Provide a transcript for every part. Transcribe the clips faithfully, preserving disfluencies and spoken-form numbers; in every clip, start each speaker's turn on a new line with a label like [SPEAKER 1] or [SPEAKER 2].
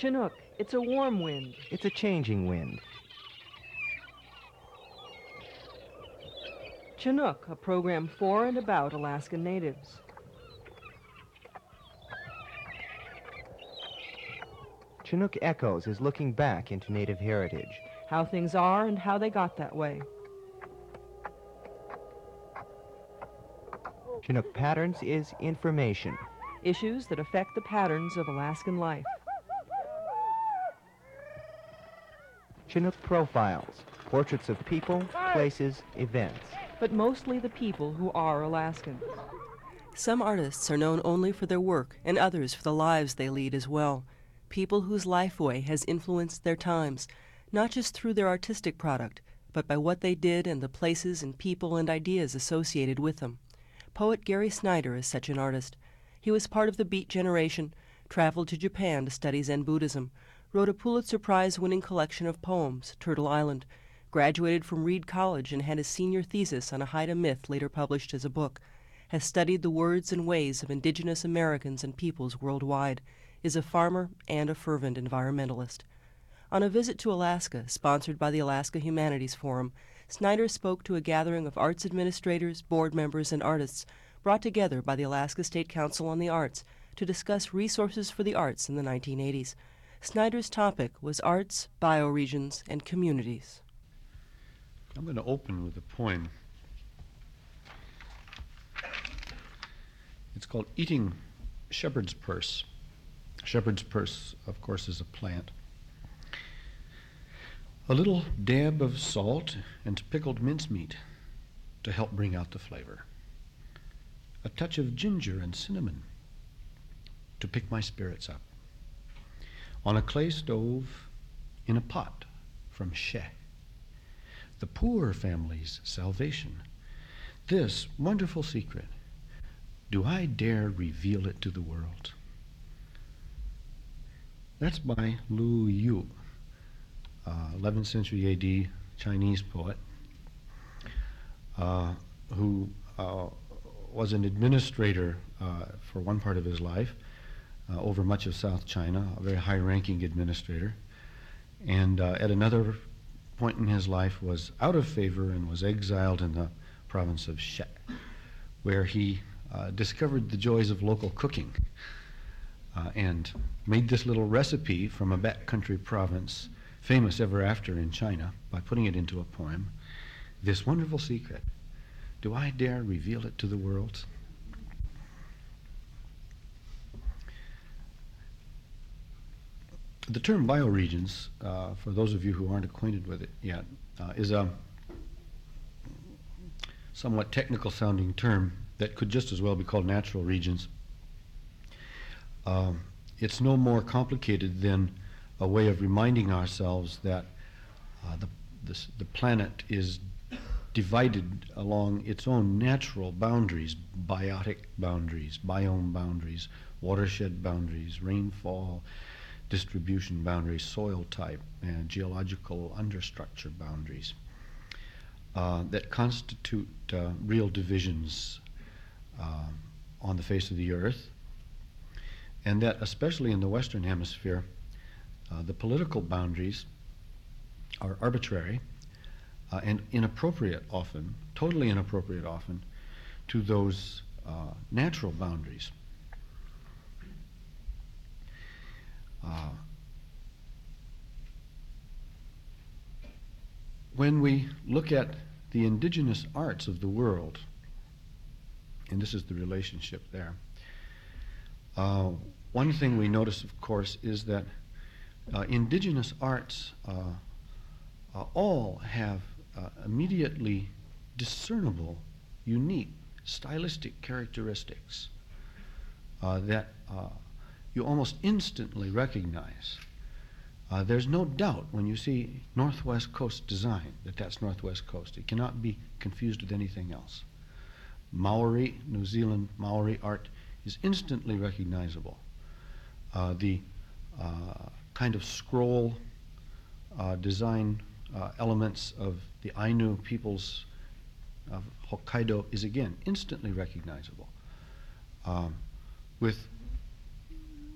[SPEAKER 1] Chinook, it's a warm wind.
[SPEAKER 2] It's a changing wind.
[SPEAKER 1] Chinook, a program for and about Alaskan natives.
[SPEAKER 2] Chinook Echoes is looking back into Native heritage.
[SPEAKER 1] How things are and how they got that way.
[SPEAKER 2] Chinook Patterns is information.
[SPEAKER 1] Issues that affect the patterns of Alaskan life.
[SPEAKER 2] Chinook Profiles, portraits of people, places, events.
[SPEAKER 1] But mostly the people who are Alaskans.
[SPEAKER 3] Some artists are known only for their work, and others for the lives they lead as well. People whose lifeway has influenced their times, not just through their artistic product, but by what they did and the places and people and ideas associated with them. Poet Gary Snyder is such an artist. He was part of the Beat generation, traveled to Japan to study Zen Buddhism, wrote a Pulitzer Prize-winning collection of poems, Turtle Island, graduated from Reed College and had his senior thesis on a Haida myth later published as a book, has studied the words and ways of indigenous Americans and peoples worldwide, is a farmer and a fervent environmentalist. On a visit to Alaska, sponsored by the Alaska Humanities Forum, Snyder spoke to a gathering of arts administrators, board members, and artists brought together by the Alaska State Council on the Arts to discuss resources for the arts in the nineteen eighties. Snyder's topic was arts, bioregions, and communities.
[SPEAKER 4] I'm going to open with a poem. It's called Eating Shepherd's Purse. Shepherd's purse, of course, is a plant. A little dab of salt and pickled mincemeat to help bring out the flavor. A touch of ginger and cinnamon to pick my spirits up. On a clay stove in a pot from She. The poor family's salvation. This wonderful secret, do I dare reveal it to the world? That's by Lu Yu, uh, eleventh century A D Chinese poet, uh, who uh, was an administrator uh, for one part of his life uh, over much of South China, a very high-ranking administrator, and uh, at another point in his life was out of favor and was exiled in the province of She, where he uh, discovered the joys of local cooking uh, and made this little recipe from a backcountry province famous ever after in China by putting it into a poem. This wonderful secret, do I dare reveal it to the world? The term bioregions, uh, for those of you who aren't acquainted with it yet, uh, is a somewhat technical sounding term that could just as well be called natural regions. Um, it's no more complicated than a way of reminding ourselves that uh, the, this, the planet is divided along its own natural boundaries, biotic boundaries, biome boundaries, watershed boundaries, rainfall distribution boundaries, soil type, and geological understructure boundaries uh, that constitute uh, real divisions uh, on the face of the earth, and that especially in the Western Hemisphere, uh, the political boundaries are arbitrary uh, and inappropriate often, totally inappropriate often, to those uh, natural boundaries. Uh, when we look at the indigenous arts of the world, and this is the relationship there, uh, one thing we notice, of course, is that uh, indigenous arts uh, uh, all have uh, immediately discernible, unique, stylistic characteristics uh, that uh, you almost instantly recognize. Uh, there's no doubt when you see Northwest Coast design that that's Northwest Coast. It cannot be confused with anything else. Maori, New Zealand Maori art is instantly recognizable. Uh, the uh, kind of scroll uh, design uh, elements of the Ainu peoples of Hokkaido is again instantly recognizable. Um, with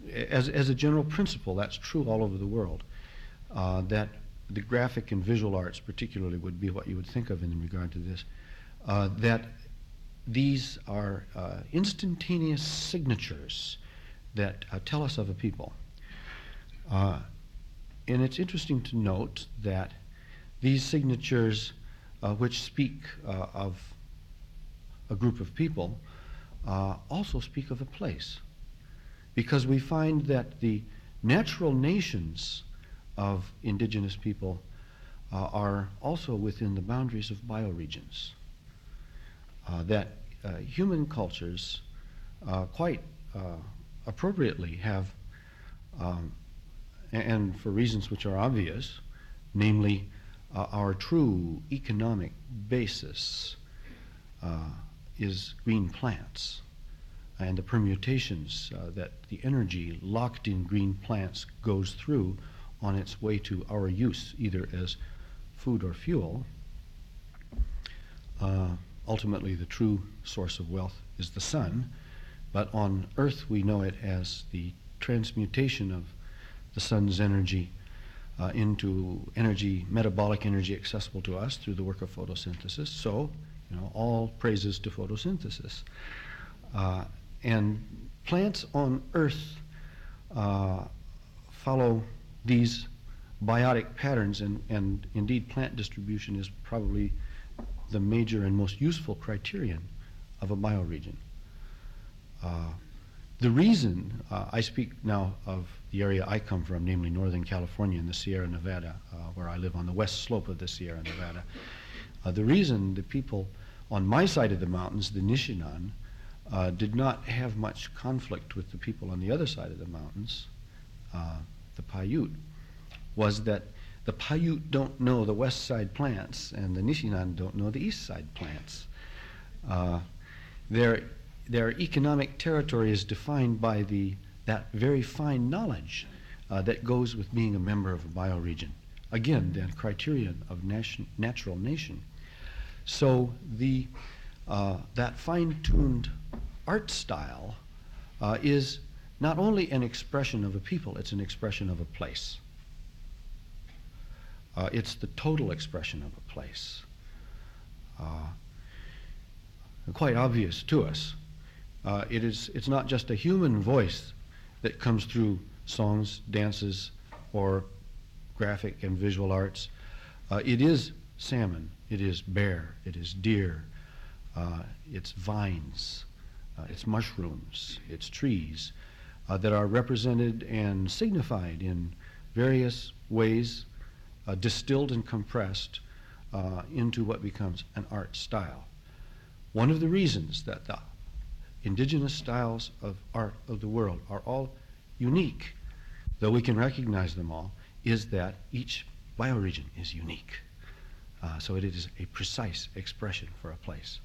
[SPEAKER 4] as, as a general principle, that's true all over the world, uh, that the graphic and visual arts particularly would be what you would think of in regard to this, uh, that these are uh, instantaneous signatures that uh, tell us of a people. Uh, and it's interesting to note that these signatures, uh, which speak uh, of a group of people, uh, also speak of a place. Because we find that the natural nations of indigenous people uh, are also within the boundaries of bioregions. Uh, that uh, human cultures uh, quite uh, appropriately have, um, and for reasons which are obvious, namely uh, our true economic basis uh, is green plants, and the permutations uh, that the energy locked in green plants goes through on its way to our use, either as food or fuel. Uh, ultimately, the true source of wealth is the sun, but on Earth we know it as the transmutation of the sun's energy uh, into energy, metabolic energy accessible to us through the work of photosynthesis. So, you know, all praises to photosynthesis. Uh, and plants on Earth uh, follow these biotic patterns, and, and indeed plant distribution is probably the major and most useful criterion of a bioregion. Uh, the reason, uh, I speak now of the area I come from, namely Northern California and the Sierra Nevada, uh, where I live on the west slope of the Sierra Nevada. Uh, the reason the people on my side of the mountains, the Nishinan, uh, did not have much conflict with the people on the other side of the mountains, uh, the Paiute, was that the Paiute don't know the west side plants and the Nishinan don't know the east side plants. Uh, their, their economic territory is defined by the, that very fine knowledge uh, that goes with being a member of a bioregion. Again, the criterion of nation, natural nation. So the, uh, that fine-tuned art style uh, is not only an expression of a people, it's an expression of a place. Uh, it's the total expression of a place. Uh, quite obvious to us. Uh, it is, it's not just a human voice that comes through songs, dances, or graphic and visual arts. Uh, it is salmon, it is bear, it is deer, uh, it's vines, uh, it's mushrooms, it's trees uh, that are represented and signified in various ways, uh, distilled and compressed uh, into what becomes an art style. One of the reasons that the indigenous styles of art of the world are all unique, though we can recognize them all, is that each bioregion is unique. Uh, so it is a precise expression for a place.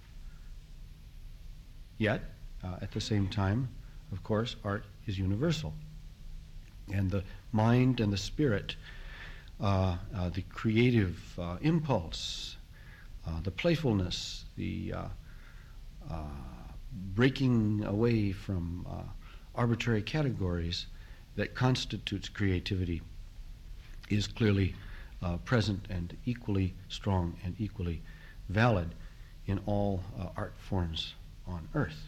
[SPEAKER 4] Yet, uh, at the same time, of course, art is universal. And the mind and the spirit, uh, uh, the creative uh, impulse, uh, the playfulness, the uh, uh, breaking away from uh, arbitrary categories that constitutes creativity is clearly uh, present and equally strong and equally valid in all uh, art forms on Earth.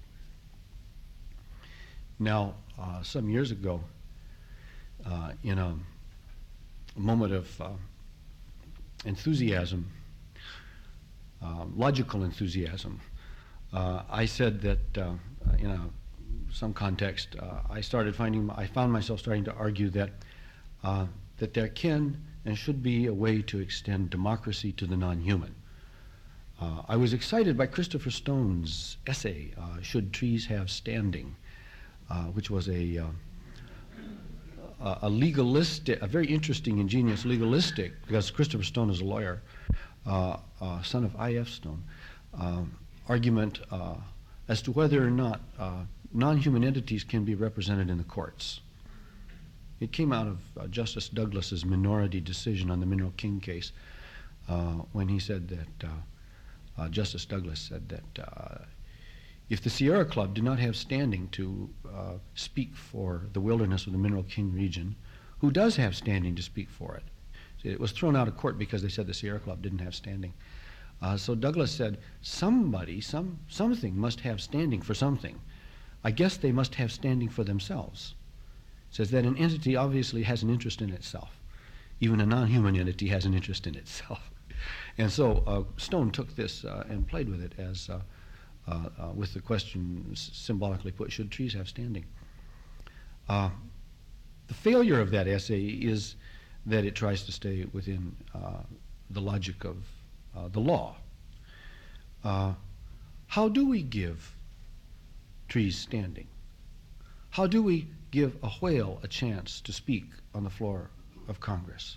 [SPEAKER 4] Now, uh, some years ago, uh, in a moment of uh, enthusiasm, uh, logical enthusiasm, uh, I said that uh, in a, some context, uh, I started finding, I found myself starting to argue that uh, that there can and should be a way to extend democracy to the non-human. Uh, I was excited by Christopher Stone's essay, uh, Should Trees Have Standing, uh, which was a, uh, a legalistic, a very interesting, ingenious legalistic, because Christopher Stone is a lawyer, uh, uh, son of I F Stone, um, argument uh, as to whether or not uh, non-human entities can be represented in the courts. It came out of uh, Justice Douglas's minority decision on the Mineral King case uh, when he said that, uh, uh, Justice Douglas said that uh, if the Sierra Club did not have standing to uh, speak for the wilderness of the Mineral King region, who does have standing to speak for it? See, it was thrown out of court because they said the Sierra Club didn't have standing. Uh, so Douglas said, somebody, some, something must have standing for something. I guess they must have standing for themselves. Says that an entity obviously has an interest in itself. Even a non-human entity has an interest in itself. And so uh, Stone took this uh, and played with it as, uh, uh, uh, with the question s- symbolically put, should trees have standing? Uh, the failure of that essay is that it tries to stay within uh, the logic of uh, the law. Uh, how do we give trees standing? How do we give a whale a chance to speak on the floor of Congress?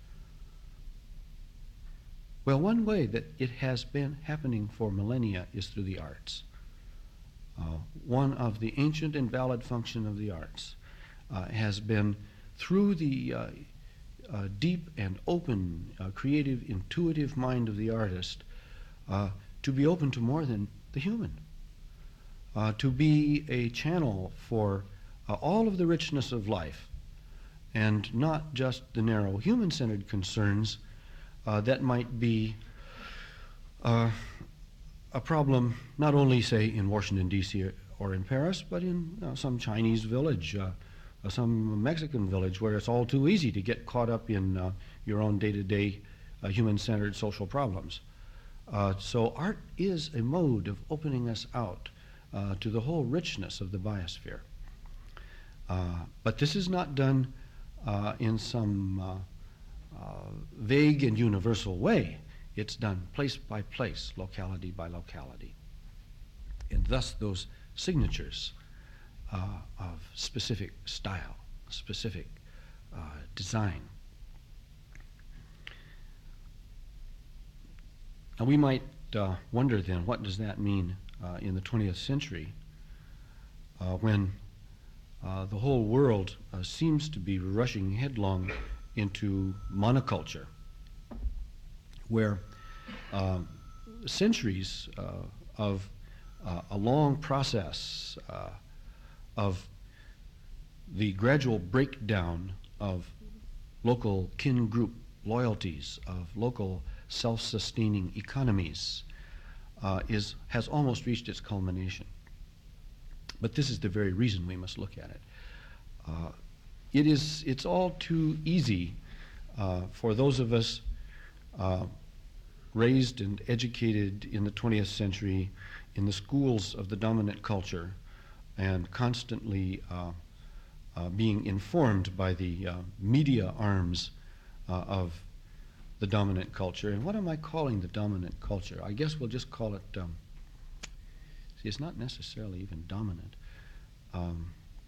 [SPEAKER 4] Well, one way that it has been happening for millennia is through the arts. Uh, one of the ancient and valid functions of the arts uh, has been through the uh, uh, deep and open, uh, creative, intuitive mind of the artist uh, to be open to more than the human, uh, to be a channel for uh, all of the richness of life, and not just the narrow human-centered concerns uh, that might be uh, a problem not only, say, in Washington, D C or in Paris, but in uh, some Chinese village, uh, uh, some Mexican village, where it's all too easy to get caught up in uh, your own day-to-day uh, human-centered social problems. Uh, so art is a mode of opening us out uh, to the whole richness of the biosphere. Uh, but this is not done uh, in some uh, uh, vague and universal way. It's done place by place, locality by locality. And thus those signatures uh, of specific style, specific uh, design. Now we might uh, wonder then, what does that mean uh, in the twentieth century uh, when uh, the whole world uh, seems to be rushing headlong into monoculture, where uh, centuries uh, of uh, a long process uh, of the gradual breakdown of local kin group loyalties, of local self-sustaining economies, uh, is, has almost reached its culmination. But this is the very reason we must look at it. Uh, it is, it's all too easy uh, for those of us uh, raised and educated in the twentieth century in the schools of the dominant culture and constantly uh, uh, being informed by the uh, media arms uh, of the dominant culture. And what am I calling the dominant culture? I guess we'll just call it, um, see, it's not necessarily even dominant. Um,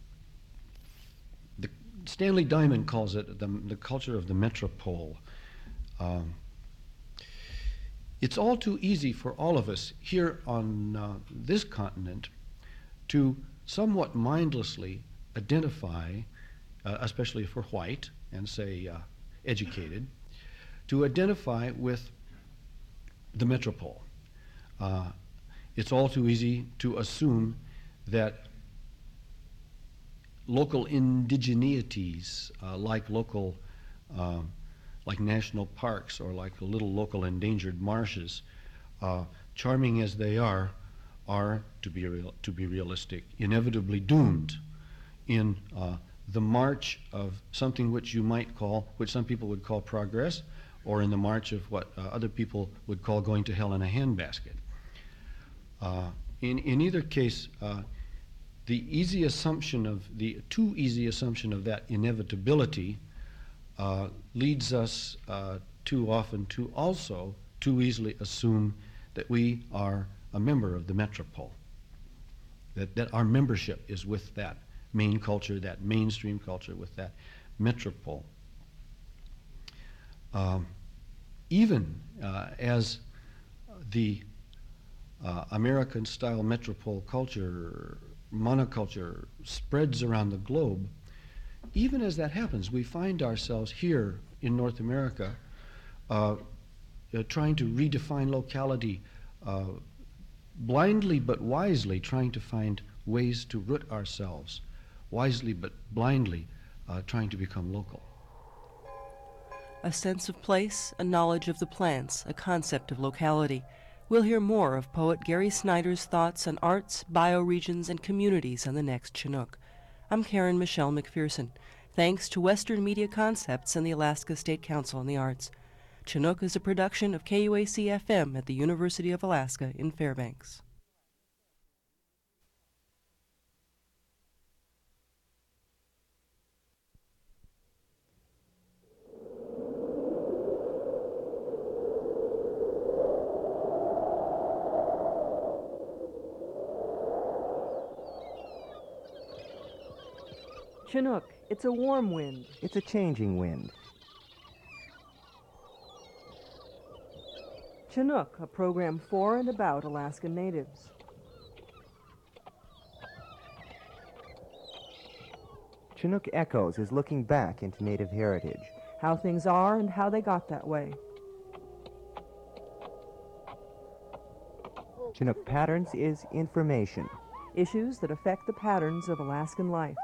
[SPEAKER 4] the, Stanley Diamond calls it the, the culture of the metropole. Um, it's all too easy for all of us here on uh, this continent to somewhat mindlessly identify, uh, especially if we're white and say uh, educated, to identify with the metropole. Uh, it's all too easy to assume that local indigeneities, uh, like local, uh, like national parks or like little local endangered marshes, uh, charming as they are, are, to be real, to be realistic, inevitably doomed in uh, the march of something which you might call, which some people would call progress, or in the march of what uh, other people would call going to hell in a handbasket. Uh, in, in either case, uh, the easy assumption of, the too easy assumption of that inevitability uh, leads us uh, too often to also too easily assume that we are a member of the metropole, that, that our membership is with that main culture, that mainstream culture, with that metropole. Um, even uh, as the uh, American-style metropole culture, monoculture spreads around the globe, even as that happens, we find ourselves here in North America uh, uh, trying to redefine locality, uh, blindly but wisely trying to find ways to root ourselves, wisely but blindly uh, trying to become local.
[SPEAKER 3] A sense of place, a knowledge of the plants, a concept of locality. We'll hear more of poet Gary Snyder's thoughts on arts, bioregions, and communities on the next Chinook. I'm Karen Michelle McPherson. Thanks to Western Media Concepts and the Alaska State Council on the Arts. Chinook is a production of K U A C F M at the University of Alaska in Fairbanks.
[SPEAKER 1] Chinook, it's a warm wind.
[SPEAKER 2] It's a changing wind.
[SPEAKER 1] Chinook, a program for and about Alaskan Natives.
[SPEAKER 2] Chinook Echoes is looking back into Native heritage.
[SPEAKER 1] How things are and how they got that way.
[SPEAKER 2] Chinook Patterns is information.
[SPEAKER 1] Issues that affect the patterns of Alaskan life.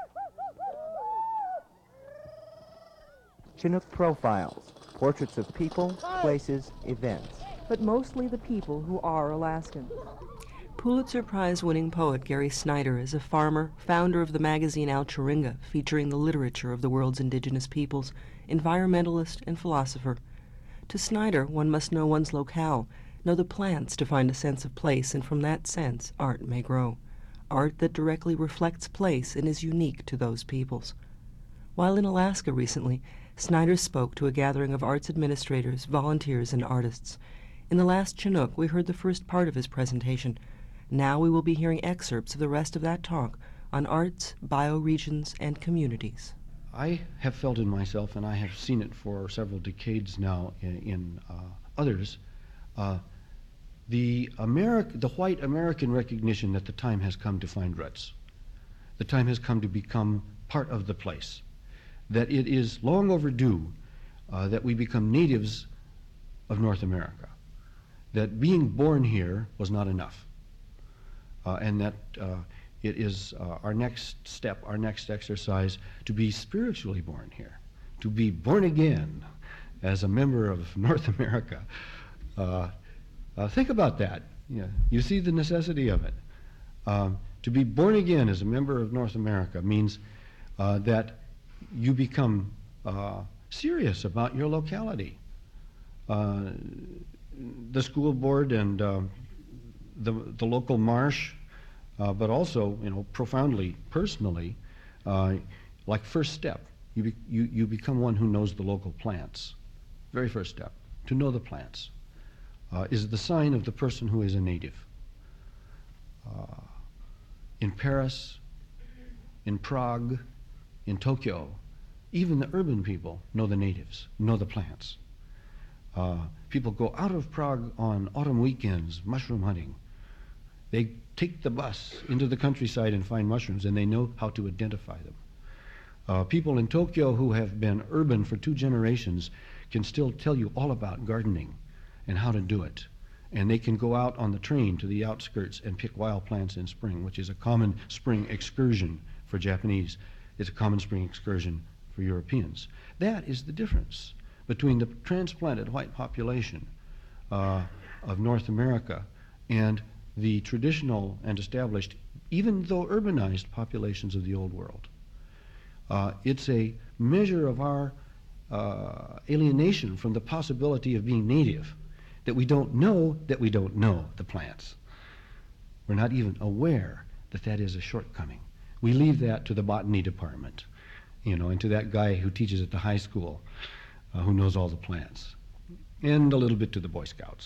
[SPEAKER 2] Chinook Profiles, portraits of people, places, events.
[SPEAKER 1] But mostly the people who are Alaskan.
[SPEAKER 3] Pulitzer Prize-winning poet Gary Snyder is a farmer, founder of the magazine Alchuringa, featuring the literature of the world's indigenous peoples, environmentalist and philosopher. To Snyder, one must know one's locale, know the plants to find a sense of place, and from that sense, art may grow. Art that directly reflects place and is unique to those peoples. While in Alaska recently, Snyder spoke to a gathering of arts administrators, volunteers, and artists. In the last Chinook, we heard the first part of his presentation. Now we will be hearing excerpts of the rest of that talk on arts, bioregions, and communities.
[SPEAKER 4] I have felt in myself, and I have seen it for several decades now in, in uh, others, uh, the, Ameri- the white American recognition that the time has come to find roots. The time has come to become part of the place. That it is long overdue uh, that we become natives of North America. That being born here was not enough. Uh, and that uh, it is uh, our next step, our next exercise, to be spiritually born here, to be born again as a member of North America. Uh, uh, think about that. You know, you see the necessity of it. Um, to be born again as a member of North America means uh, that you become uh, serious about your locality. Uh, the school board and uh, the, the local marsh, uh, but also, you know, profoundly, personally, uh, like first step, you, be, you, you become one who knows the local plants. Very first step, to know the plants, uh, is the sign of the person who is a native. Uh, in Paris, in Prague, in Tokyo, even the urban people know the natives, know the plants. Uh, people go out of Prague on autumn weekends mushroom hunting. They take the bus into the countryside and find mushrooms, and they know how to identify them. Uh, people in Tokyo who have been urban for two generations can still tell you all about gardening and how to do it. And they can go out on the train to the outskirts and pick wild plants in spring, which is a common spring excursion for Japanese. It's a common spring excursion for Europeans. That is the difference between the transplanted white population uh, of North America and the traditional and established, even though urbanized, populations of the Old World. Uh, it's a measure of our uh, alienation from the possibility of being native, that we don't know that we don't know the plants. We're not even aware that that is a shortcoming. We leave that to the botany department, you know, and to that guy who teaches at the high school, uh, who knows all the plants, and a little bit to the Boy Scouts.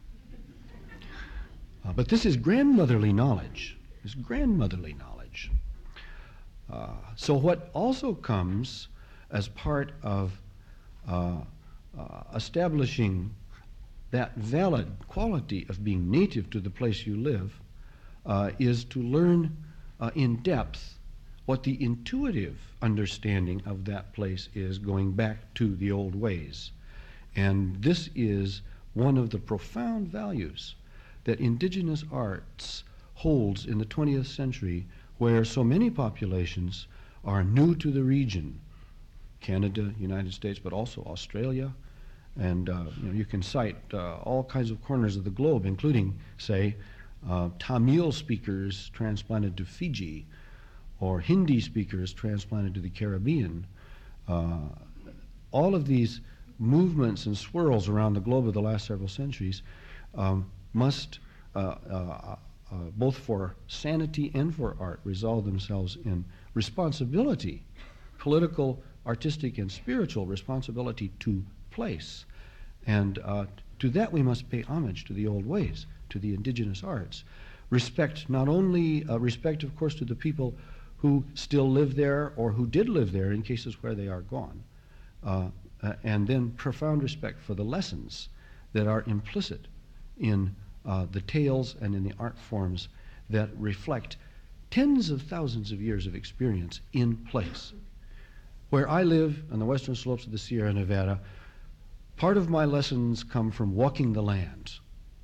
[SPEAKER 4] Uh, but this is grandmotherly knowledge. This grandmotherly knowledge. Uh, so what also comes as part of uh, uh, establishing that valid quality of being native to the place you live uh, is to learn uh, in depth what the intuitive understanding of that place is, going back to the old ways. And this is one of the profound values that indigenous arts holds in the twentieth century, where so many populations are new to the region, Canada, United States, but also Australia, and uh, you know, you can cite uh, all kinds of corners of the globe, including, say, uh, Tamil speakers transplanted to Fiji, or Hindi speakers transplanted to the Caribbean. Uh, all of these movements and swirls around the globe of the last several centuries um, must, uh, uh, uh, both for sanity and for art, resolve themselves in responsibility, political, artistic, and spiritual responsibility to place. And uh, to that we must pay homage to the old ways, to the indigenous arts. Respect, not only uh, respect, of course, to the people who still live there or who did live there in cases where they are gone, uh, uh, and then profound respect for the lessons that are implicit in uh, the tales and in the art forms that reflect tens of thousands of years of experience in place. Where I live on the western slopes of the Sierra Nevada, part of my lessons come from walking the land.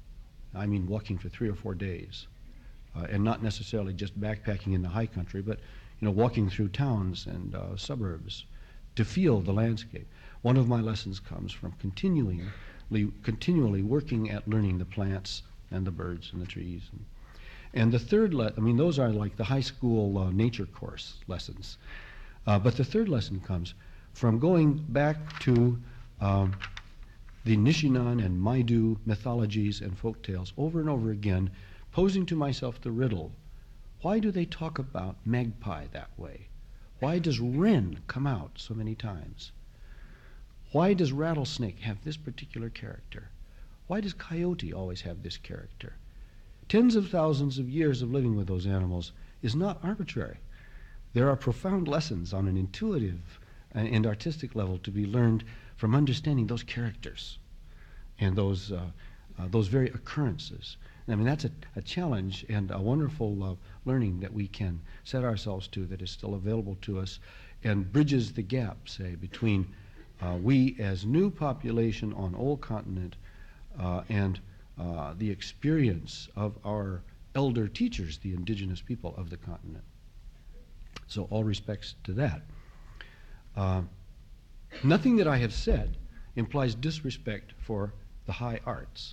[SPEAKER 4] I mean walking for three or four days, uh, and not necessarily just backpacking in the high country, but you know, walking through towns and uh, suburbs to feel the landscape. One of my lessons comes from continually, continually working at learning the plants and the birds and the trees. And, and the third, le- I mean, those are like the high school uh, nature course lessons. Uh, but the third lesson comes from going back to um, the Nishinan and Maidu mythologies and folk tales over and over again, posing to myself the riddle, why do they talk about magpie that way? Why does wren come out so many times? Why does rattlesnake have this particular character? Why does coyote always have this character? Tens of thousands of years of living with those animals is not arbitrary. There are profound lessons on an intuitive and artistic level to be learned from understanding those characters and those uh, uh, those very occurrences. I mean, that's a, a challenge and a wonderful uh, learning that we can set ourselves to that is still available to us and bridges the gap, say, between uh, we as new population on old continent uh, and uh, the experience of our elder teachers, the indigenous people of the continent. So all respects to that. Uh, nothing that I have said implies disrespect for the high arts,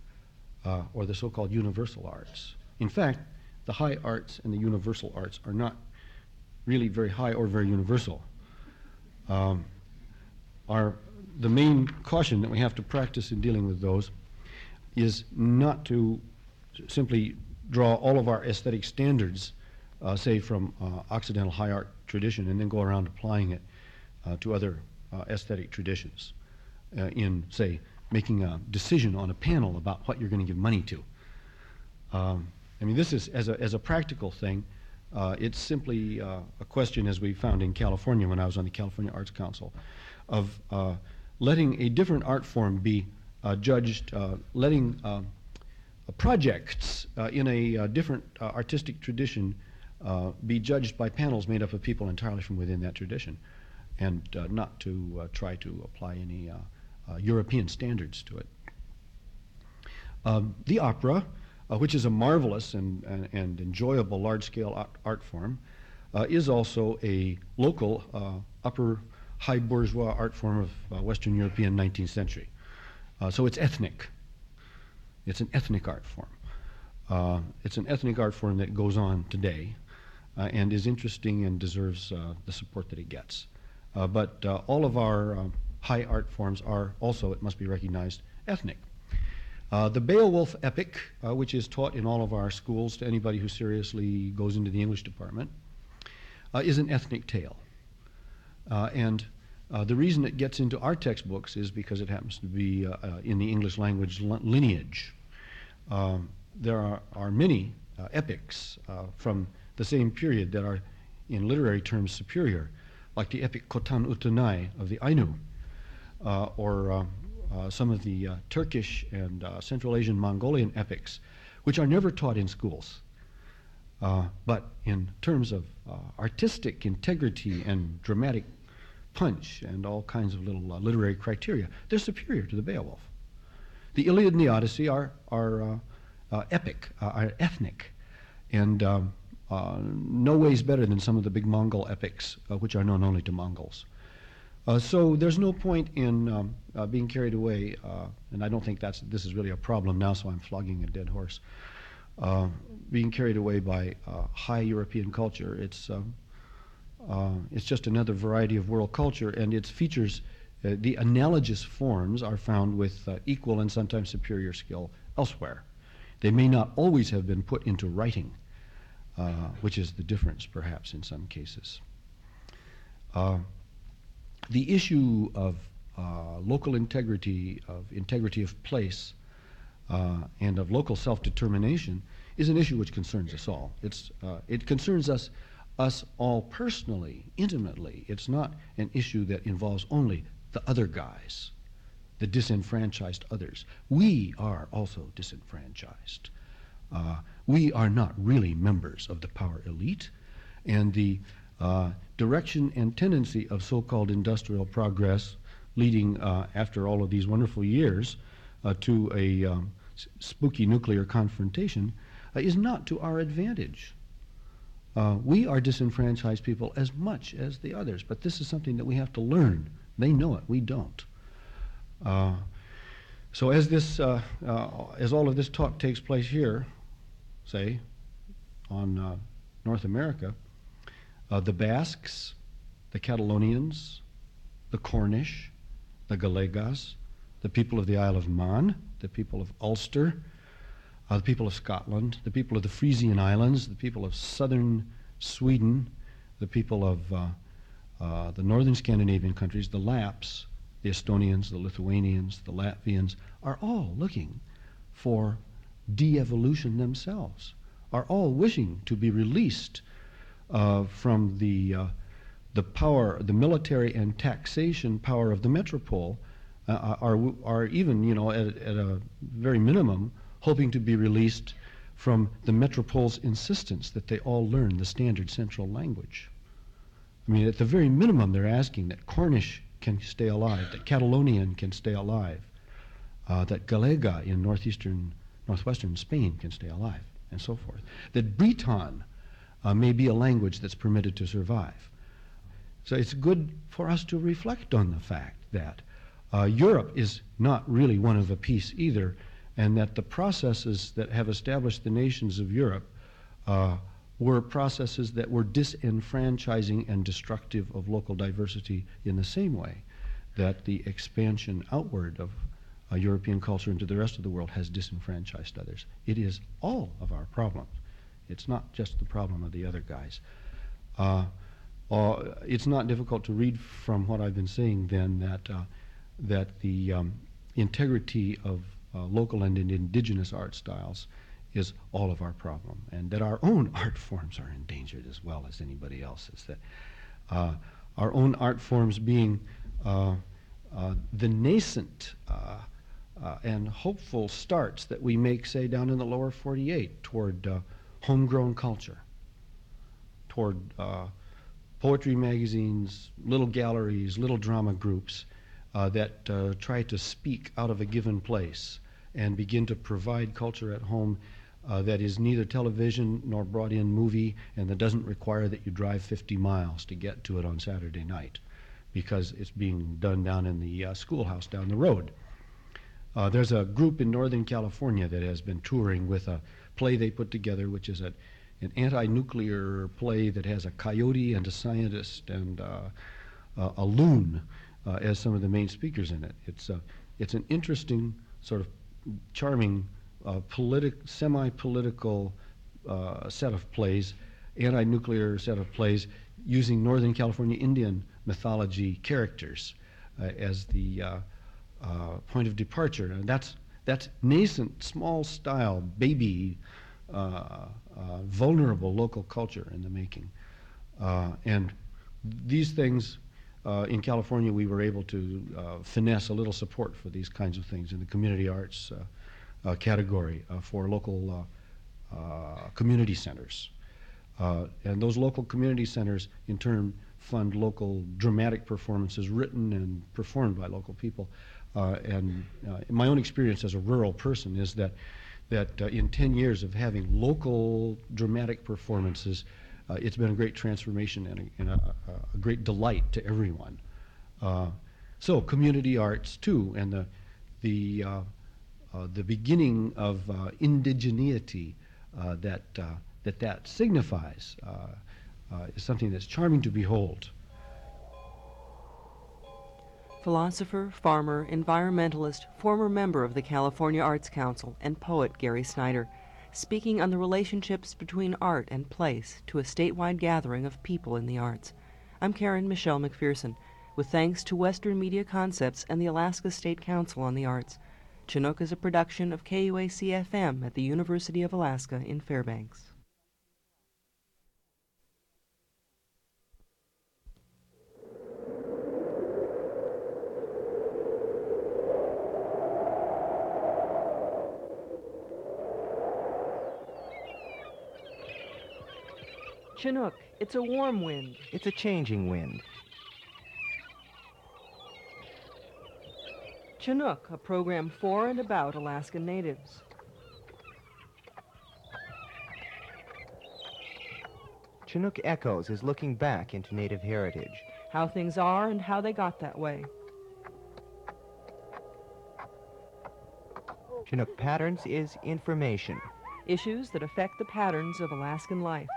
[SPEAKER 4] uh, or the so-called universal arts. In fact, the high arts and the universal arts are not really very high or very universal. Um, our, the main caution that we have to practice in dealing with those is not to simply draw all of our aesthetic standards, uh, say from uh, Occidental high art tradition, and then go around applying it uh, to other uh, aesthetic traditions uh, in, say, making a decision on a panel about what you're going to give money to. Um, I mean, this is, as a, as a practical thing, uh, it's simply uh, a question, as we found in California when I was on the California Arts Council, of uh, letting a different art form be uh, judged, uh, letting uh, projects uh, in a uh, different uh, artistic tradition uh, be judged by panels made up of people entirely from within that tradition, and uh, not to uh, try to apply any uh, Uh, European standards to it. Um, the opera, uh, which is a marvelous and, and, and enjoyable large-scale art, art form, uh, is also a local uh, upper high bourgeois art form of uh, Western European nineteenth century. Uh, so it's ethnic. It's an ethnic art form. Uh, it's an ethnic art form that goes on today uh, and is interesting and deserves uh, the support that it gets. Uh, but uh, all of our uh, high art forms are also, it must be recognized, ethnic. Uh, the Beowulf epic, uh, which is taught in all of our schools to anybody who seriously goes into the English department, uh, is an ethnic tale. Uh, and uh, the reason it gets into our textbooks is because it happens to be uh, uh, in the English language lineage. Um, there are, are many uh, epics uh, from the same period that are, in literary terms, superior, like the epic Khotan Utunai of the Ainu, Uh, or uh, uh, some of the uh, Turkish and uh, Central Asian Mongolian epics, which are never taught in schools. Uh, but in terms of uh, artistic integrity and dramatic punch and all kinds of little uh, literary criteria, they're superior to the Beowulf. The Iliad and the Odyssey are, are uh, uh, epic, uh, are ethnic, and um, uh, no ways better than some of the big Mongol epics, uh, which are known only to Mongols. Uh, so there's no point in um, uh, being carried away, uh, and I don't think that's this is really a problem now, so I'm flogging a dead horse. Uh, being carried away by uh, high European culture. It's uh, uh, it's just another variety of world culture, and its features, uh, the analogous forms, are found with uh, equal and sometimes superior skill elsewhere. They may not always have been put into writing, uh, which is the difference, perhaps, in some cases. Uh, the issue of uh, local integrity, of integrity of place, uh, and of local self-determination is an issue which concerns us all. It's, uh, it concerns us, us all personally, intimately. It's not an issue that involves only the other guys, the disenfranchised others. We are also disenfranchised. Uh, we are not really members of the power elite, and the uh, direction and tendency of so-called industrial progress leading, uh, after all of these wonderful years, uh, to a um, spooky nuclear confrontation uh, is not to our advantage. Uh, we are disenfranchised people as much as the others, but this is something that we have to learn. They know it, we don't. Uh, so as this, uh, uh, as all of this talk takes place here, say, on uh, North America, uh, the Basques, the Catalonians, the Cornish, the Galegas, the people of the Isle of Man, the people of Ulster, uh, the people of Scotland, the people of the Frisian Islands, the people of southern Sweden, the people of uh, uh, the northern Scandinavian countries, the Lapps, the Estonians, the Lithuanians, the Latvians, are all looking for de-evolution themselves, are all wishing to be released uh, from the, uh, the power, the military and taxation power of the metropole, uh, are, are even, you know, at, at a very minimum, hoping to be released from the metropole's insistence that they all learn the standard central language. I mean, at the very minimum, they're asking that Cornish can stay alive, that Catalonian can stay alive, uh, that Galega in northeastern, northwestern Spain can stay alive, and so forth. That Breton uh, may be a language that's permitted to survive. So it's good for us to reflect on the fact that uh, Europe is not really one of a piece either, and that the processes that have established the nations of Europe uh, were processes that were disenfranchising and destructive of local diversity in the same way that the expansion outward of uh, European culture into the rest of the world has disenfranchised others. It is all of our problems. It's not just the problem of the other guys. Uh, uh, it's not difficult to read from what I've been saying then that, uh, that the um, integrity of uh, local and indigenous art styles is all of our problem, and that our own art forms are endangered as well as anybody else's. That uh, our own art forms being uh, uh, the nascent uh, uh, and hopeful starts that we make, say, down in the lower forty-eight toward uh, homegrown culture, toward uh, poetry magazines, little galleries, little drama groups uh, that uh, try to speak out of a given place and begin to provide culture at home uh, that is neither television nor brought in movie, and that doesn't require that you drive fifty miles to get to it on Saturday night, because it's being done down in the uh, schoolhouse down the road. Uh, there's a group in Northern California that has been touring with a play they put together, which is a, an anti-nuclear play that has a coyote and a scientist and uh, uh, a loon uh, as some of the main speakers in it. It's, uh, it's an interesting, sort of charming, uh, politic, semi-political uh, set of plays, anti-nuclear set of plays, using Northern California Indian mythology characters uh, as the uh, uh, point of departure. And that's, that's nascent, small-style, baby, uh, uh, vulnerable local culture in the making. Uh, and these things, uh, in California, we were able to uh, finesse a little support for these kinds of things in the community arts uh, uh, category uh, for local uh, uh, community centers. Uh, and those local community centers, in turn, fund local dramatic performances written and performed by local people. Uh, and uh, my own experience as a rural person is that that uh, in ten years of having local dramatic performances, uh, it's been a great transformation and a, and a, a great delight to everyone. Uh, so community arts too, and the the uh, uh, the beginning of uh, indigeneity uh, that uh, that that signifies uh, uh, is something that's charming to behold.
[SPEAKER 3] Philosopher, farmer, environmentalist, former member of the California Arts Council, and poet Gary Snyder, speaking on the relationships between art and place to a statewide gathering of people in the arts. I'm Karen Michelle McPherson, with thanks to Western Media Concepts and the Alaska State Council on the Arts. Chinook is a production of K U A C F M at the University of Alaska in Fairbanks.
[SPEAKER 1] Chinook, it's a warm wind.
[SPEAKER 2] It's a changing wind.
[SPEAKER 1] Chinook, a program for and about Alaskan natives.
[SPEAKER 2] Chinook Echoes is looking back into Native heritage.
[SPEAKER 1] How things are and how they got that way.
[SPEAKER 2] Chinook Patterns is information.
[SPEAKER 1] Issues that affect the patterns of Alaskan life.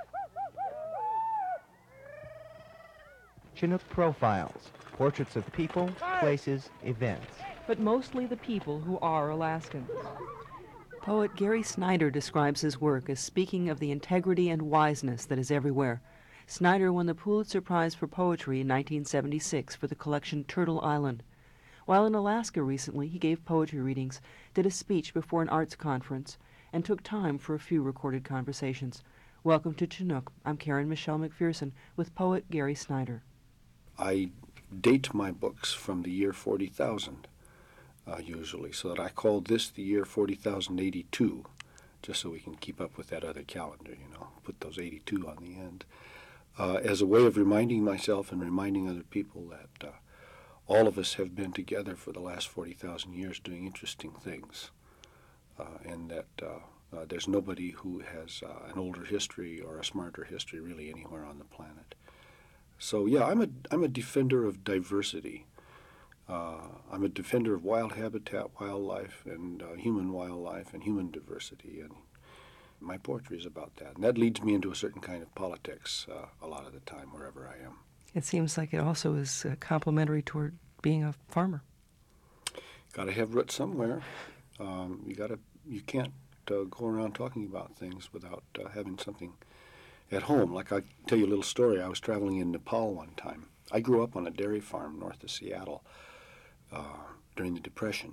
[SPEAKER 2] Chinook Profiles, portraits of people, places, events.
[SPEAKER 1] But mostly the people who are Alaskans.
[SPEAKER 3] Poet Gary Snyder describes his work as speaking of the integrity and wiseness that is everywhere. Snyder won the Pulitzer Prize for Poetry in nineteen seventy-six for the collection Turtle Island. While in Alaska recently, he gave poetry readings, did a speech before an arts conference, and took time for a few recorded conversations. Welcome to Chinook. I'm Karen Michelle McPherson with poet Gary Snyder.
[SPEAKER 5] I date my books from the year forty thousand, uh, usually, so that I call this the year forty thousand eighty-two, just so we can keep up with that other calendar, you know, put those eighty-two on the end, uh, as a way of reminding myself and reminding other people that uh, all of us have been together for the last forty thousand years doing interesting things, uh, and that uh, uh, there's nobody who has uh, an older history or a smarter history really anywhere on the planet. So yeah, I'm a I'm a defender of diversity. Uh, I'm a defender of wild habitat, wildlife, and uh, human wildlife, and human diversity. And my poetry is about that. And that leads me into a certain kind of politics uh, a lot of the time, wherever I am.
[SPEAKER 3] It seems like it also is uh, complementary toward being a farmer.
[SPEAKER 5] Got to have roots somewhere. Um, you got to. You can't uh, go around talking about things without uh, having something at home. Like I'll tell you a little story. I was traveling in Nepal one time. I grew up on a dairy farm north of Seattle uh, during the Depression.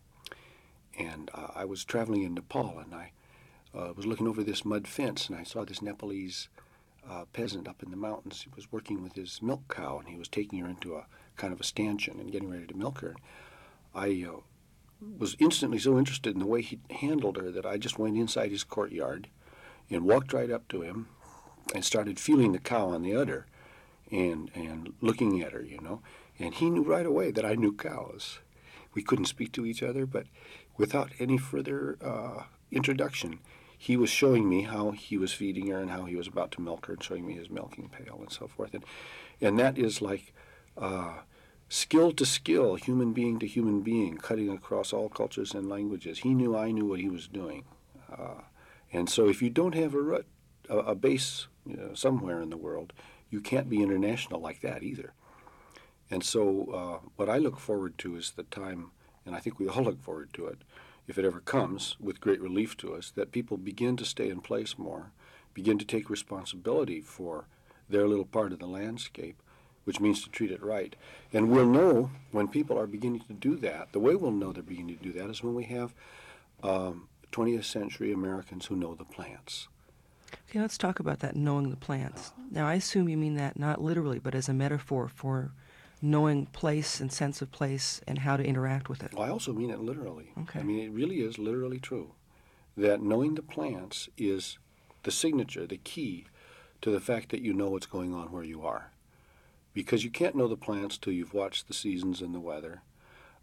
[SPEAKER 5] And uh, I was traveling in Nepal, and I uh, was looking over this mud fence, and I saw this Nepalese uh, peasant up in the mountains. He was working with his milk cow, and he was taking her into a kind of a stanchion and getting ready to milk her. I uh, was instantly so interested in the way he handled her that I just went inside his courtyard and walked right up to him and started feeling the cow on the udder and and looking at her, you know. And he knew right away that I knew cows. We couldn't speak to each other, but without any further uh, introduction, he was showing me how he was feeding her and how he was about to milk her and showing me his milking pail and so forth. And, and that is like uh, skill to skill, human being to human being, cutting across all cultures and languages. He knew I knew what he was doing. Uh, and so if you don't have a root, a, a base you know, somewhere in the world, you can't be international like that either. And so uh, what I look forward to is the time, and I think we all look forward to it, if it ever comes, with great relief to us, that people begin to stay in place more, begin to take responsibility for their little part of the landscape, which means to treat it right. And we'll know when people are beginning to do that. The way we'll know they're beginning to do that is when we have um, twentieth century Americans who know the plants.
[SPEAKER 3] Okay, let's talk about that, knowing the plants. Now, I assume you mean that not literally, but as a metaphor for knowing place and sense of place and how to interact with it.
[SPEAKER 5] Well, I also mean it literally.
[SPEAKER 3] Okay.
[SPEAKER 5] I mean, it really is literally true that knowing the plants is the signature, the key to the fact that you know what's going on where you are. Because you can't know the plants till you've watched the seasons and the weather.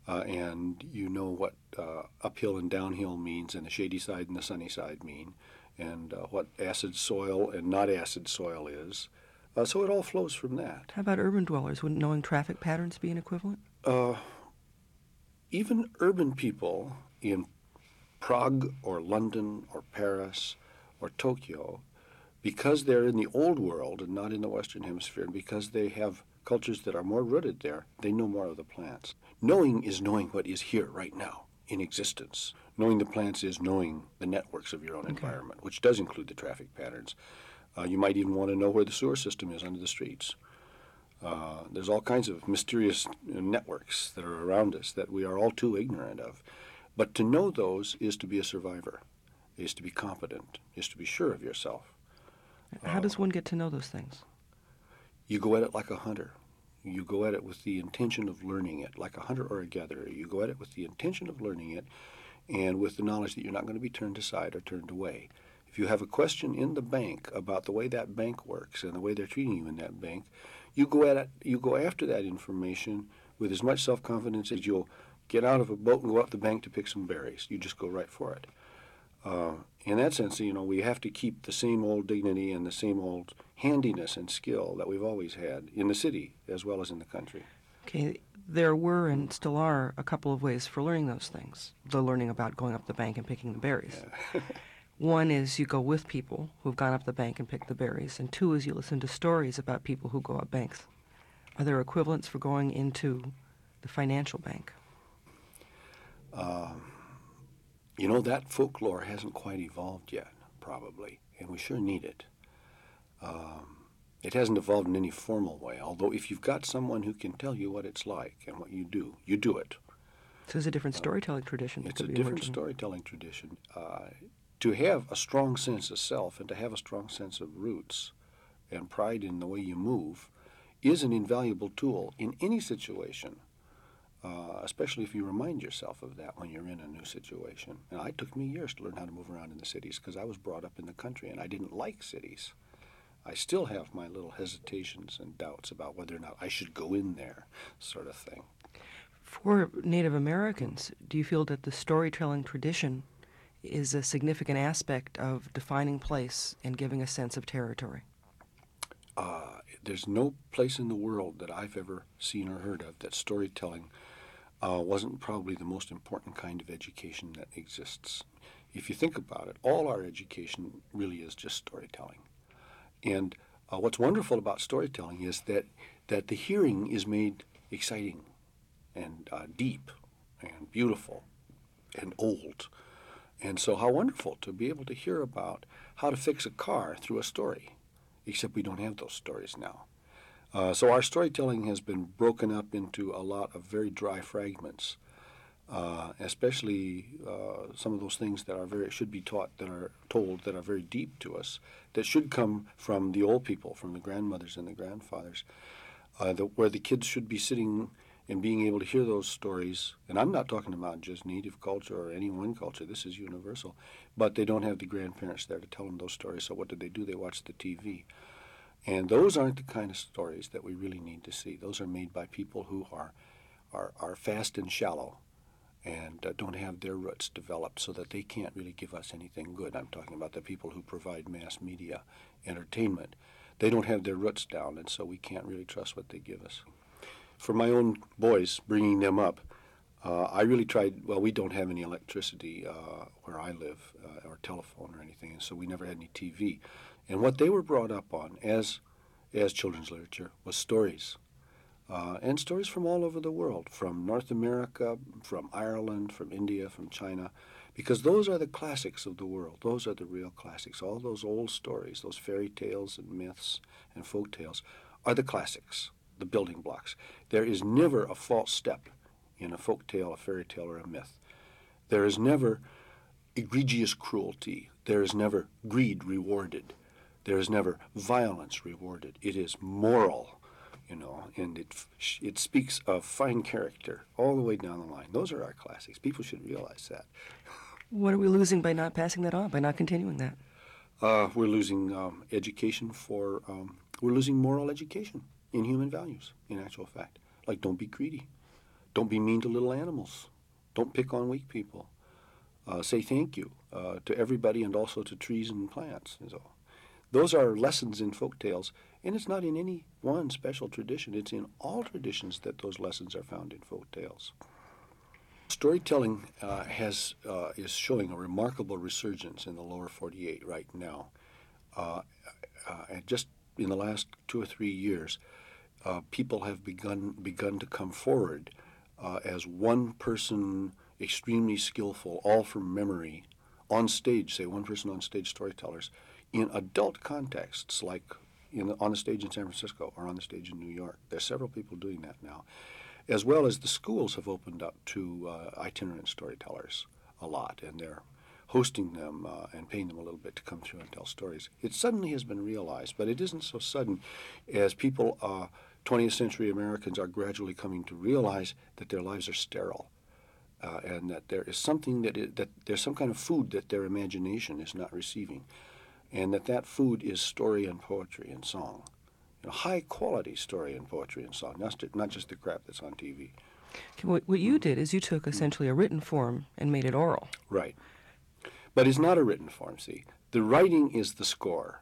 [SPEAKER 5] uh, and you know what uh, uphill and downhill means, and the shady side and the sunny side mean, and uh, what acid soil and not acid soil is. Uh, so it all flows from that.
[SPEAKER 3] How about urban dwellers? Wouldn't knowing traffic patterns be an equivalent?
[SPEAKER 5] Uh, even urban people in Prague or London or Paris or Tokyo, because they're in the old world and not in the Western Hemisphere, and because they have cultures that are more rooted there, they know more of the plants. Knowing is knowing what is here right now in existence. Knowing the plants is knowing the networks of your own okay. environment, which does include the traffic patterns. Uh, you might even want to know where the sewer system is under the streets. Uh, there's all kinds of mysterious networks that are around us that we are all too ignorant of. But to know those is to be a survivor, is to be competent, is to be sure of yourself.
[SPEAKER 3] How uh, does one get to know those things?
[SPEAKER 5] You go at it like a hunter. You go at it with the intention of learning it, like a hunter or a gatherer. You go at it with the intention of learning it and with the knowledge that you're not going to be turned aside or turned away. If you have a question in the bank about the way that bank works and the way they're treating you in that bank, you go at it, you go after that information with as much self-confidence as you'll get out of a boat and go up the bank to pick some berries. You just go right for it. Uh, in that sense, you know, we have to keep the same old dignity and the same old handiness and skill that we've always had in the city as well as in the country.
[SPEAKER 3] Okay, there were and still are a couple of ways for learning those things. The learning about going up the bank and picking the berries.
[SPEAKER 5] Yeah.
[SPEAKER 3] One is you go with people who've gone up the bank and picked the berries, and two is you listen to stories about people who go up banks. Are there equivalents for going into the financial bank?
[SPEAKER 5] Um, you know, that folklore hasn't quite evolved yet, probably, and we sure need it. Um, it hasn't evolved in any formal way, although if you've got someone who can tell you what it's like and what you do, you do it.
[SPEAKER 3] So there's a different storytelling uh, tradition.
[SPEAKER 5] It's a different emerging. storytelling tradition. Uh, to have a strong sense of self and to have a strong sense of roots and pride in the way you move is an invaluable tool in any situation, uh, especially if you remind yourself of that when you're in a new situation. And it took me years to learn how to move around in the cities because I was brought up in the country and I didn't like cities. I still have my little hesitations and doubts about whether or not I should go in there, sort of thing.
[SPEAKER 3] For Native Americans, do you feel that the storytelling tradition is a significant aspect of defining place and giving a sense of territory?
[SPEAKER 5] Uh, there's no place in the world that I've ever seen or heard of that storytelling uh, wasn't probably the most important kind of education that exists. If you think about it, all our education really is just storytelling. And uh, what's wonderful about storytelling is that, that the hearing is made exciting and uh, deep and beautiful and old. And so how wonderful to be able to hear about how to fix a car through a story, except we don't have those stories now. Uh, so our storytelling has been broken up into a lot of very dry fragments, uh, especially uh, some of those things that are very should be taught, that are told, that are very deep to us, that should come from the old people, from the grandmothers and the grandfathers, uh, the, where the kids should be sitting and being able to hear those stories. And I'm not talking about just Native culture or any one culture. This is universal. But they don't have the grandparents there to tell them those stories. So what do they do? They watch the T V. And those aren't the kind of stories that we really need to see. Those are made by people who are are, are fast and shallow and uh, don't have their roots developed so that they can't really give us anything good. I'm talking about the people who provide mass media entertainment. They don't have their roots down, and so we can't really trust what they give us. For my own boys, bringing them up, uh, I really tried, well, we don't have any electricity uh, where I live, uh, or telephone or anything, and so we never had any T V. And what they were brought up on as as children's literature was stories, uh, and stories from all over the world, from North America, from Ireland, from India, from China, because those are the classics of the world. Those are the real classics. All those old stories, those fairy tales and myths and folk tales are the classics, the building blocks. There is never a false step in a folk tale, a fairy tale, or a myth. There is never egregious cruelty. There is never greed rewarded. There is never violence rewarded. It is moral, you know, and it it speaks of fine character all the way down the line. Those are our classics. People should realize that.
[SPEAKER 3] What are we losing by not passing that on, by not continuing that?
[SPEAKER 5] Uh, we're losing um, education for, um, we're losing moral education in human values, in actual fact. Like, don't be greedy. Don't be mean to little animals. Don't pick on weak people. Uh, say thank you uh, to everybody and also to trees and plants. And so those are lessons in folk tales, and it's not in any one special tradition. It's in all traditions that those lessons are found in folk tales. Storytelling uh, has uh, is showing a remarkable resurgence in the lower forty-eight right now. Uh, uh, and just in the last two or three years, uh, people have begun begun to come forward uh, as one person, extremely skillful, all from memory, on stage, say one person on stage storytellers, in adult contexts, like in, on the stage in San Francisco or on the stage in New York. There's several people doing that now, as well as the schools have opened up to uh, itinerant storytellers a lot, and they're hosting them uh, and paying them a little bit to come through and tell stories. It suddenly has been realized, but it isn't so sudden, as people, uh, twentieth century Americans are gradually coming to realize that their lives are sterile. Uh, and that there is something that, is, that there's some kind of food that their imagination is not receiving, and that that food is story and poetry and song, you know, high quality story and poetry and song, not just, not just the crap that's on T V.
[SPEAKER 3] Okay, what, what you did is you took essentially a written form and made it oral.
[SPEAKER 5] Right, but it's not a written form. See, the writing is the score,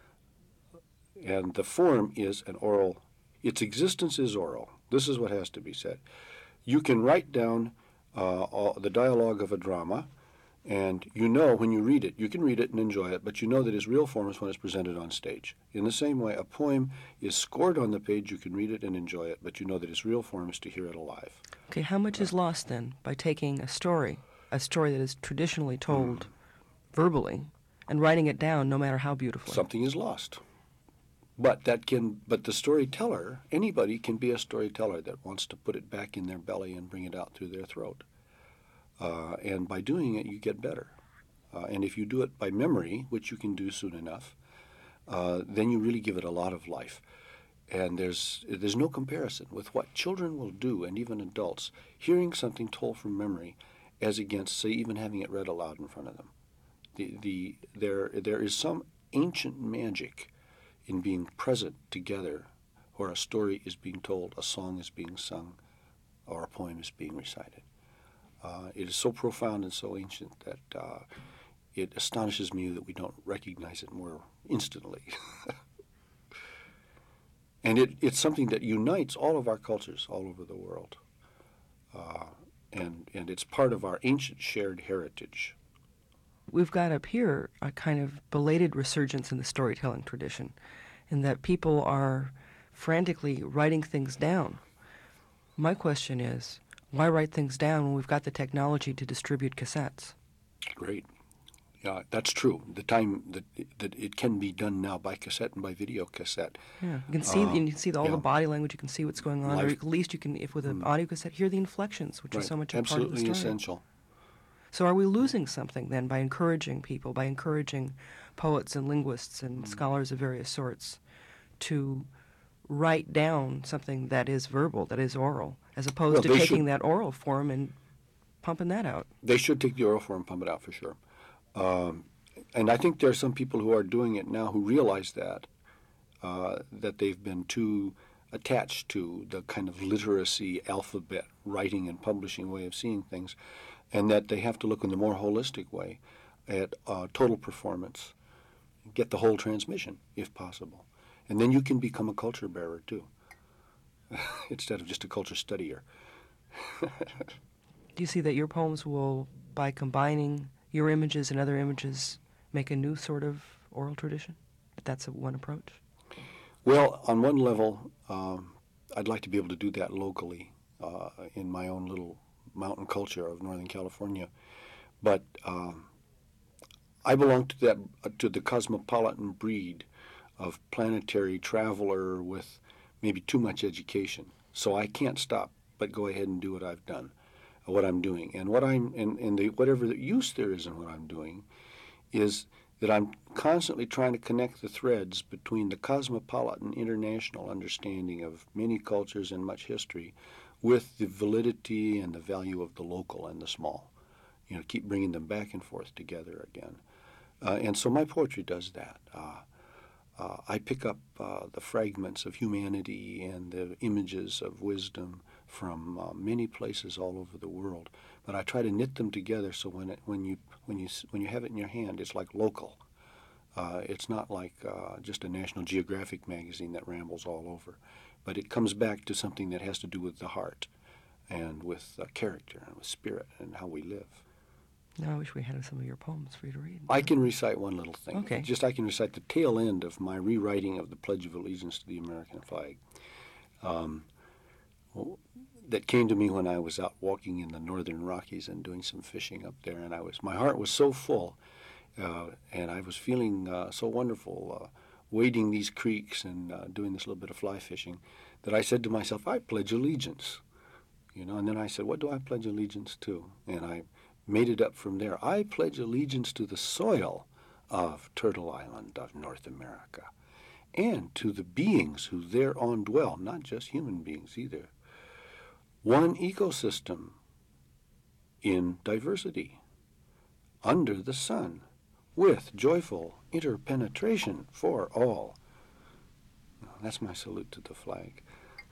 [SPEAKER 5] and the form is an oral. Its existence is oral. This is what has to be said. You can write down Uh, all, the dialogue of a drama, and you know when you read it, you can read it and enjoy it, but you know that its real form is when it's presented on stage. In the same way, a poem is scored on the page, you can read it and enjoy it, but you know that its real form is to hear it alive.
[SPEAKER 3] Okay, how much is lost then by taking a story, a story that is traditionally told mm. verbally, and writing it down no matter how beautifully?
[SPEAKER 5] Something is lost. But that can, but the storyteller, anybody can be a storyteller that wants to put it back in their belly and bring it out through their throat. Uh, and by doing it, you get better. Uh, and if you do it by memory, which you can do soon enough, uh, then you really give it a lot of life. And there's there's no comparison with what children will do, and even adults, hearing something told from memory, as against, say, even having it read aloud in front of them. The the there there is some ancient magic in being present together, where a story is being told, a song is being sung, or a poem is being recited. Uh, it is so profound and so ancient that uh, it astonishes me that we don't recognize it more instantly. And it, it's something that unites all of our cultures all over the world. Uh, and, and it's part of our ancient shared heritage.
[SPEAKER 3] We've got up here a kind of belated resurgence in the storytelling tradition, in that people are frantically writing things down. My question is, why write things down when we've got the technology to distribute cassettes?
[SPEAKER 5] Great. Yeah, that's true. The time that that it can be done now by cassette and by video cassette.
[SPEAKER 3] Yeah, you can see uh, you can see all
[SPEAKER 5] yeah.
[SPEAKER 3] the body language. You can see what's going on,
[SPEAKER 5] Life.
[SPEAKER 3] or at least you can, if with an mm. audio cassette, hear the inflections, which
[SPEAKER 5] right.
[SPEAKER 3] is so much a
[SPEAKER 5] Absolutely
[SPEAKER 3] part of the story.
[SPEAKER 5] essential.
[SPEAKER 3] So are we losing something then by encouraging people, by encouraging poets and linguists and mm. scholars of various sorts to write down something that is verbal, that is oral, as opposed
[SPEAKER 5] well,
[SPEAKER 3] to taking
[SPEAKER 5] should,
[SPEAKER 3] that oral form and pumping that out?
[SPEAKER 5] They should take the oral form and pump it out for sure. Um, and I think there are some people who are doing it now who realize that, uh, that they've been too attached to the kind of literacy, alphabet, writing and publishing way of seeing things, and that they have to look in the more holistic way at uh, total performance, get the whole transmission, if possible. And then you can become a culture bearer, too, instead of just a culture studier.
[SPEAKER 3] Do you see that your poems will, by combining your images and other images, make a new sort of oral tradition? If that's a, one approach?
[SPEAKER 5] Well, on one level, um, I'd like to be able to do that locally uh, in my own little mountain culture of Northern California. But um, I belong to that uh, to the cosmopolitan breed of planetary traveler with maybe too much education. So I can't stop but go ahead and do what I've done, uh, what I'm doing. And what I'm and, and the, whatever the use there is in what I'm doing is that I'm constantly trying to connect the threads between the cosmopolitan international understanding of many cultures and much history with the validity and the value of the local and the small. You know, keep bringing them back and forth together again. Uh, and so my poetry does that. Uh, uh, I pick up uh, the fragments of humanity and the images of wisdom from uh, many places all over the world. But I try to knit them together so when it, when you when you when you have it in your hand, it's like local. Uh, it's not like uh, just a National Geographic magazine that rambles all over, but it comes back to something that has to do with the heart and with uh, character and with spirit and how we live.
[SPEAKER 3] Now I wish we had some of your poems for you to read.
[SPEAKER 5] I can recite one little thing.
[SPEAKER 3] Okay.
[SPEAKER 5] Just I can recite the tail end of my rewriting of the Pledge of Allegiance to the American flag. Um, well, that came to me when I was out walking in the northern Rockies and doing some fishing up there, and I was my heart was so full, uh, and I was feeling uh, so wonderful, uh, wading these creeks and uh, doing this little bit of fly fishing, that I said to myself, I pledge allegiance, you know. And then I said, what do I pledge allegiance to? And I made it up from there. I pledge allegiance to the soil of Turtle Island of North America, and to the beings who thereon dwell, not just human beings either. One ecosystem in diversity, under the sun, with joyful interpenetration for all. That's my salute to the flag.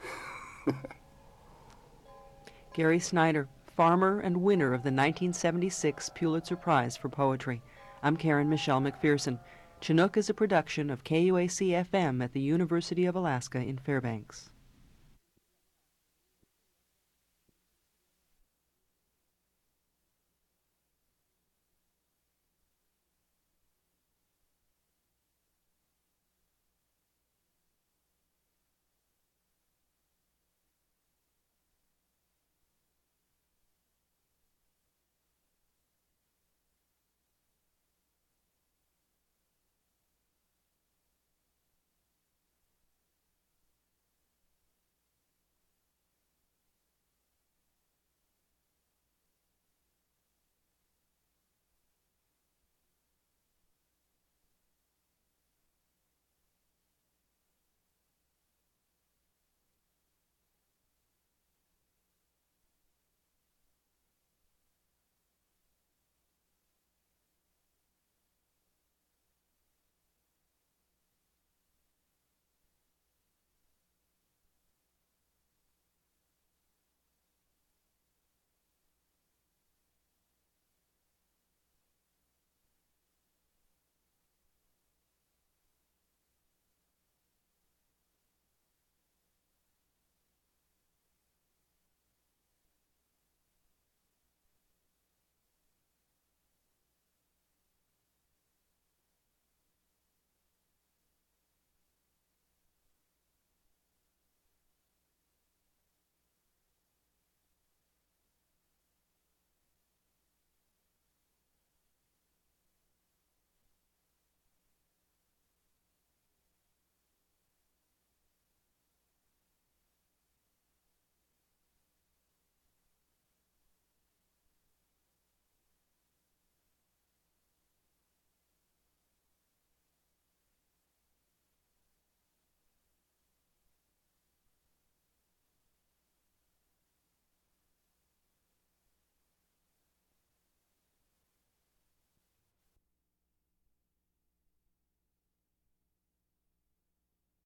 [SPEAKER 1] Gary Snyder, farmer and winner of the nineteen seventy-six Pulitzer Prize for Poetry. I'm Karen Michelle McPherson. Chinook is a production of K U A C F M at the University of Alaska in Fairbanks.